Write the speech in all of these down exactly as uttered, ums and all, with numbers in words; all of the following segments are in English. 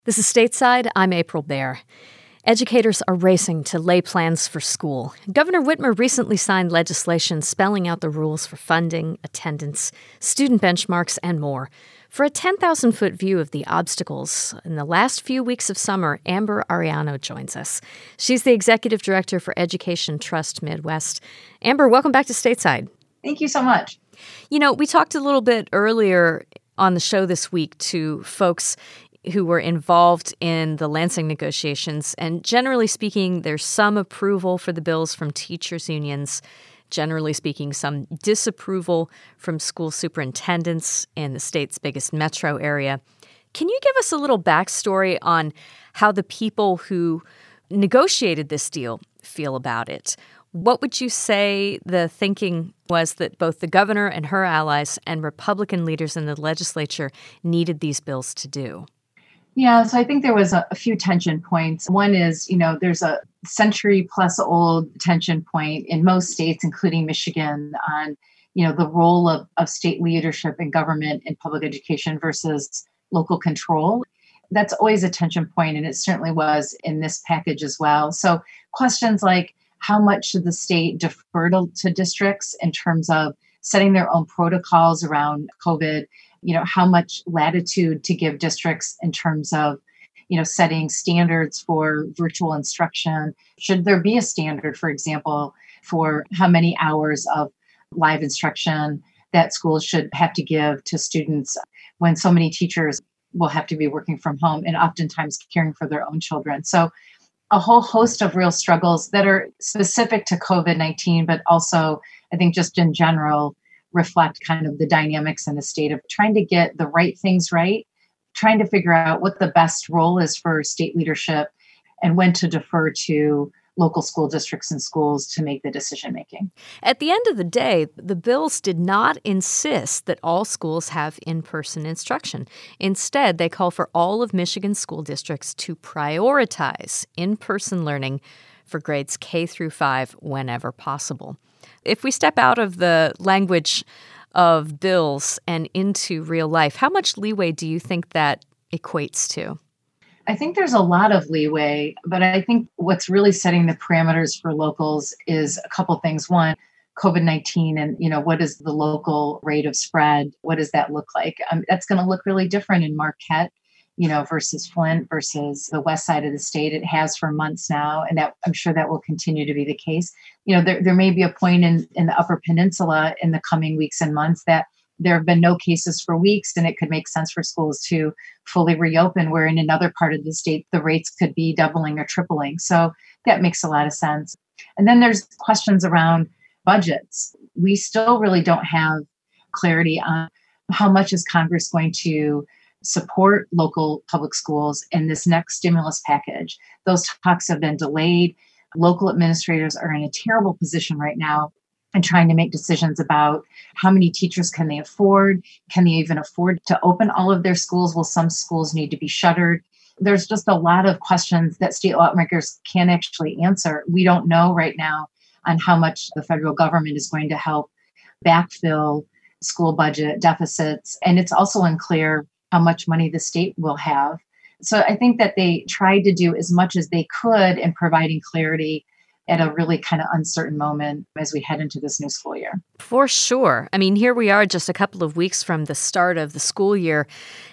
This is Stateside. I'm April Baer. Educators are racing to lay plans for school. Governor Whitmer recently signed legislation spelling out the rules for funding, attendance, student benchmarks, and more. For a ten thousand foot view of the obstacles in the last few weeks of summer, Amber Ariano joins us. She's the Executive Director for Education Trust Midwest. Amber, welcome back to Stateside. Thank you so much. You know, we talked a little bit earlier on the show this week to folks who were involved in the Lansing negotiations. And generally speaking, there's some approval for the bills from teachers' unions. Generally speaking, some disapproval from school superintendents in the state's biggest metro area. Can you give us a little backstory on how the people who negotiated this deal feel about it? What would you say the thinking was that both the governor and her allies and Republican leaders in the legislature needed these bills to do? Yeah, so I think there was a, a few tension points. One is, you know, there's a century plus old tension point in most states, including Michigan, on, you know, the role of, of state leadership and government in public education versus local control. That's always a tension point, and it certainly was in this package as well. So questions like, how much should the state defer to, to districts in terms of setting their own protocols around COVID? You know, how much latitude to give districts in terms of, you know, setting standards for virtual instruction? Should there be a standard, for example, for how many hours of live instruction that schools should have to give to students when so many teachers will have to be working from home and oftentimes caring for their own children? So a whole host of real struggles that are specific to COVID nineteen, but also, I think, just in general, reflect kind of the dynamics in the state of trying to get the right things right, trying to figure out what the best role is for state leadership and when to defer to local school districts and schools to make the decision making. At the end of the day, the bills did not insist that all schools have in-person instruction. Instead, they call for all of Michigan's school districts to prioritize in-person learning for grades K through five whenever possible. If we step out of the language of bills and into real life, how much leeway do you think that equates to? I think there's a lot of leeway, but I think what's really setting the parameters for locals is a couple things. One, COVID nineteen and, you know, what is the local rate of spread? What does that look like? Um, that's going to look really different in Marquette, you know, versus Flint versus the west side of the state. It has for months now, and that I'm sure that will continue to be the case. You know, there, there may be a point in, in the Upper Peninsula in the coming weeks and months that there have been no cases for weeks, and it could make sense for schools to fully reopen, where in another part of the state, the rates could be doubling or tripling. So that makes a lot of sense. And then there's questions around budgets. We still really don't have clarity on how much is Congress going to support local public schools in this next stimulus package. Those talks have been delayed. Local administrators are in a terrible position right now and trying to make decisions about how many teachers can they afford? Can they even afford to open all of their schools? Will some schools need to be shuttered? There's just a lot of questions that state lawmakers can't actually answer. We don't know right now on how much the federal government is going to help backfill school budget deficits. And it's also unclear how much money the state will have. So I think that they tried to do as much as they could in providing clarity at a really kind of uncertain moment as we head into this new school year. For sure. I mean, here we are just a couple of weeks from the start of the school year,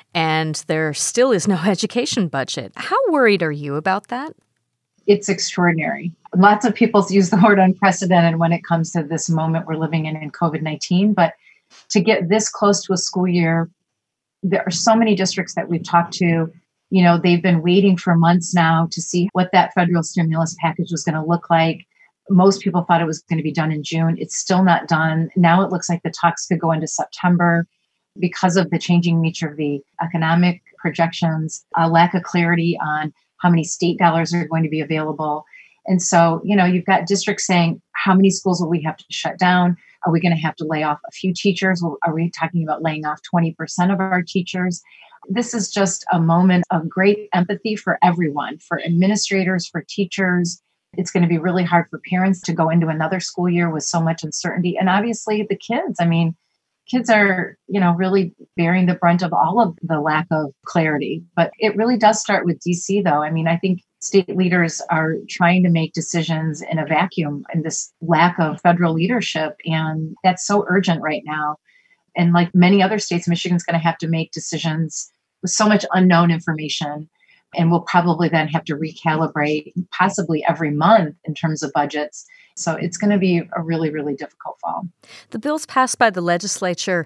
and there still is no education budget. How worried are you about that? It's extraordinary. Lots of people use the word unprecedented when it comes to this moment we're living in in COVID nineteen, but to get this close to a school year, there are so many districts that we've talked to. You know, they've been waiting for months now to see what that federal stimulus package was going to look like. Most people thought it was going to be done in June. It's still not done. Now it looks like the talks could go into September because of the changing nature of the economic projections, a lack of clarity on how many state dollars are going to be available. And so, you know, you've got districts saying, how many schools will we have to shut down? Are we going to have to lay off a few teachers? Are we talking about laying off twenty percent of our teachers? This is just a moment of great empathy for everyone, for administrators, for teachers. It's going to be really hard for parents to go into another school year with so much uncertainty. And obviously the kids, I mean, kids are, you know, really bearing the brunt of all of the lack of clarity. But it really does start with D C, though. I mean, I think state leaders are trying to make decisions in a vacuum in this lack of federal leadership. And that's so urgent right now. And like many other states, Michigan's going to have to make decisions with so much unknown information. And we'll probably then have to recalibrate possibly every month in terms of budgets. So it's going to be a really, really difficult fall. The bills passed by the legislature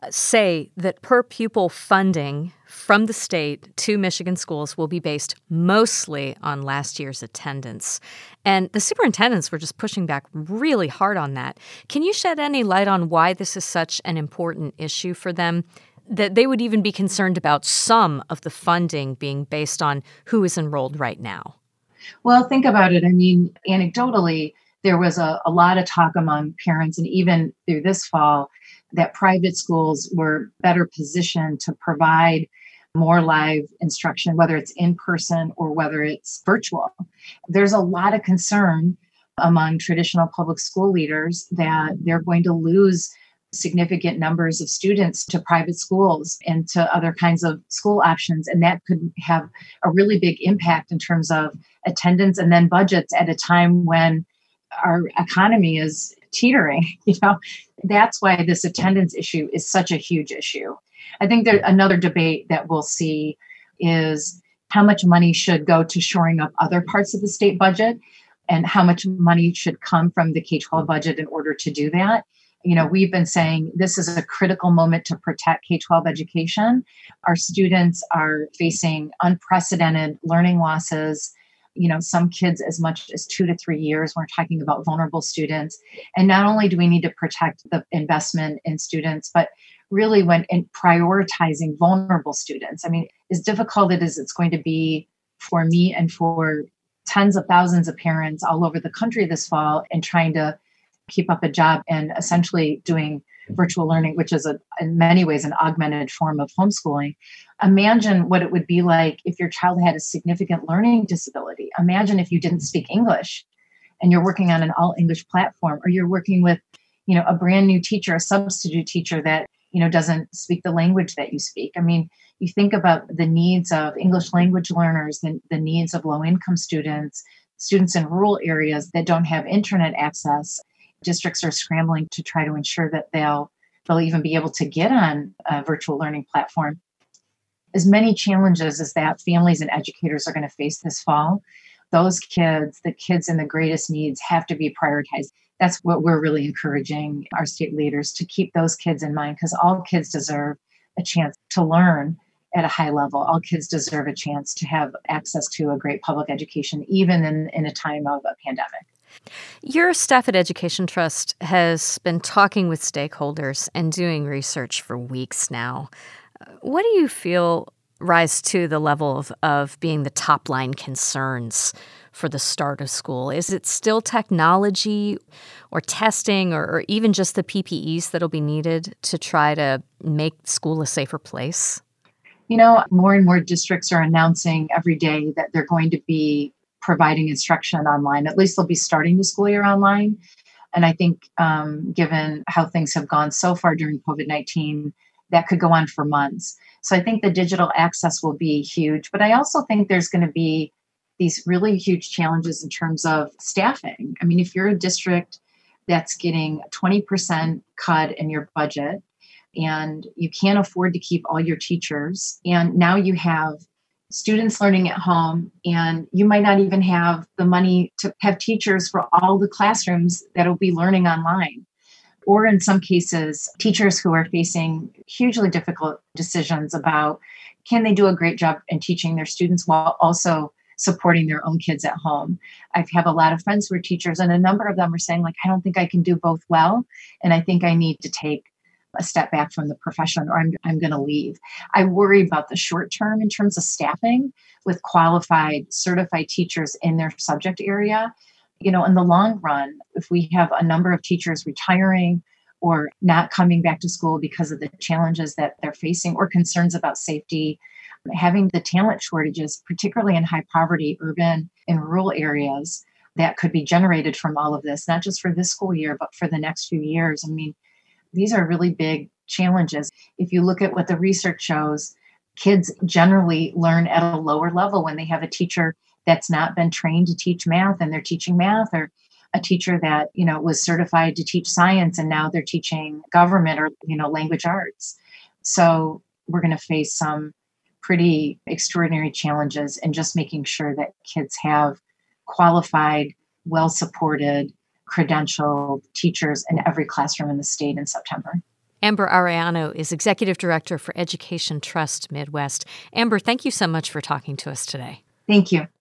say that per pupil funding from the state to Michigan schools will be based mostly on last year's attendance. And the superintendents were just pushing back really hard on that. Can you shed any light on why this is such an important issue for them, that they would even be concerned about some of the funding being based on who is enrolled right now? Well, think about it. I mean, anecdotally, there was a, a lot of talk among parents, and even through this fall, that private schools were better positioned to provide more live instruction, whether it's in person or whether it's virtual. There's a lot of concern among traditional public school leaders that they're going to lose significant numbers of students to private schools and to other kinds of school options. And that could have a really big impact in terms of attendance and then budgets at a time when our economy is teetering. You know, that's why this attendance issue is such a huge issue. I think that another debate that we'll see is how much money should go to shoring up other parts of the state budget and how much money should come from the K twelve budget in order to do that. You know, we've been saying this is a critical moment to protect K twelve education. Our students are facing unprecedented learning losses. You know, some kids as much as two to three years. We're talking about vulnerable students. And not only do we need to protect the investment in students, but really when in prioritizing vulnerable students. I mean, as difficult it is it's going to be for me and for tens of thousands of parents all over the country this fall and trying to keep up a job and essentially doing virtual learning, which is a, in many ways an augmented form of homeschooling. Imagine what it would be like if your child had a significant learning disability. Imagine if you didn't speak English and you're working on an all English platform, or you're working with, you know, a brand new teacher, a substitute teacher that, you know, doesn't speak the language that you speak. I mean, you think about the needs of English language learners, the, the needs of low income students, students in rural areas that don't have internet access. Districts are scrambling to try to ensure that they'll they'll even be able to get on a virtual learning platform. As many challenges as that families and educators are going to face this fall, those kids, the kids in the greatest needs, have to be prioritized. That's what we're really encouraging our state leaders to keep those kids in mind, because all kids deserve a chance to learn at a high level. All kids deserve a chance to have access to a great public education, even in, in a time of a pandemic. Your staff at Education Trust has been talking with stakeholders and doing research for weeks now. What do you feel rise to the level of, of being the top line concerns for the start of school? Is it still technology or testing or, or even just the P P Es that'll be needed to try to make school a safer place? You know, more and more districts are announcing every day that they're going to be providing instruction online. At least they'll be starting the school year online. And I think um, given how things have gone so far during COVID nineteen, that could go on for months. So I think the digital access will be huge. But I also think there's going to be these really huge challenges in terms of staffing. I mean, if you're a district that's getting a twenty percent cut in your budget and you can't afford to keep all your teachers, and now you have students learning at home, and you might not even have the money to have teachers for all the classrooms that will be learning online. Or in some cases, teachers who are facing hugely difficult decisions about can they do a great job in teaching their students while also supporting their own kids at home. I have a lot of friends who are teachers, and a number of them are saying, like, I don't think I can do both well, and I think I need to take a step back from the profession, or I'm, I'm going to leave. I worry about the short term in terms of staffing with qualified, certified teachers in their subject area. You know, in the long run, if we have a number of teachers retiring or not coming back to school because of the challenges that they're facing or concerns about safety, having the talent shortages, particularly in high poverty, urban and rural areas, that could be generated from all of this, not just for this school year, but for the next few years. I mean, these are really big challenges. If you look at what the research shows, kids generally learn at a lower level when they have a teacher that's not been trained to teach math and they're teaching math, or a teacher that, you know, was certified to teach science and now they're teaching government or, you know, language arts. So we're going to face some pretty extraordinary challenges in just making sure that kids have qualified, well-supported, credentialed teachers in every classroom in the state in September. Amber Arellano is Executive Director for Education Trust Midwest. Amber, thank you so much for talking to us today. Thank you.